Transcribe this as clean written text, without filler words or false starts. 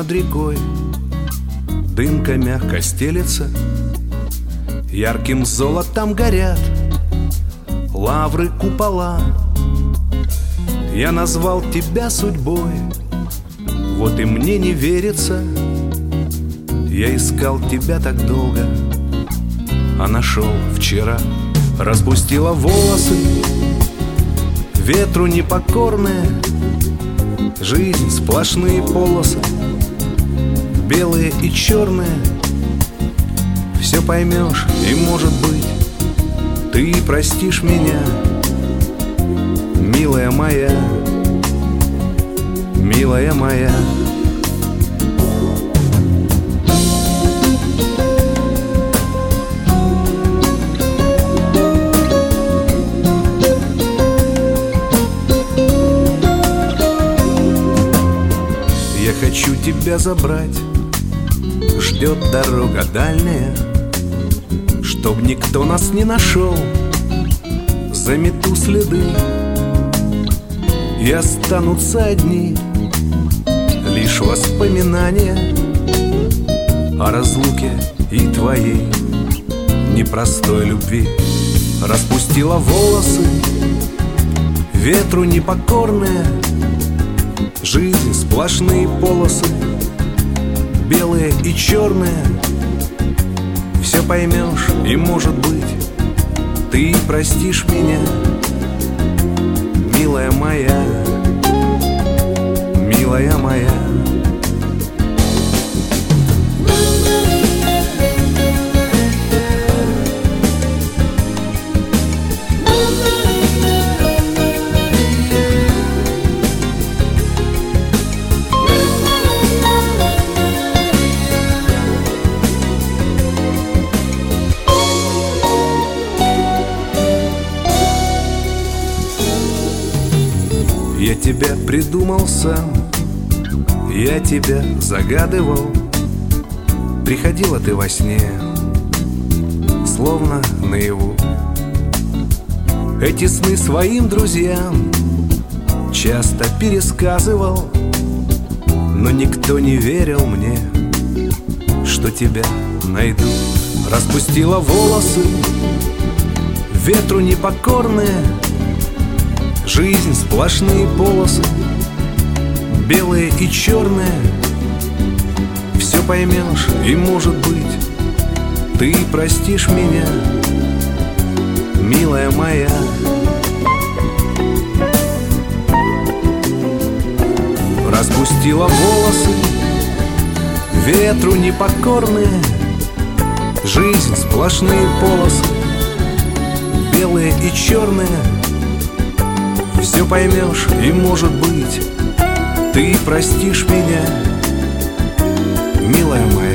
над рекой. Дымка мягко стелется, ярким золотом горят лавры купола. Я назвал тебя судьбой, вот и мне не верится. Я искал тебя так долго, а нашел вчера. Распустила волосы, ветру непокорная, жизнь сплошные полосы, белые и черные. Все поймешь, и, может быть, ты простишь меня, милая моя, милая моя. Я хочу тебя забрать, ждет дорога дальняя, чтоб никто нас не нашел, замету следы, и останутся одни лишь воспоминания о разлуке и твоей непростой любви. Распустила волосы, ветру непокорная, жизнь сплошные полосы, белые и черные. Все поймешь, и, может быть, ты простишь меня, милая моя, милая моя. Я тебя придумал сам, я тебя загадывал. Приходила ты во сне, словно наяву. Эти сны своим друзьям часто пересказывал, но никто не верил мне, что тебя найду. Распустила волосы, ветру непокорные, жизнь сплошные полосы, белые и черные. Все поймешь, и, может быть, ты простишь меня, милая моя. Распустила волосы, ветру непокорные, жизнь сплошные полосы, белые и черные. Все поймешь, и, может быть, ты простишь меня, милая моя.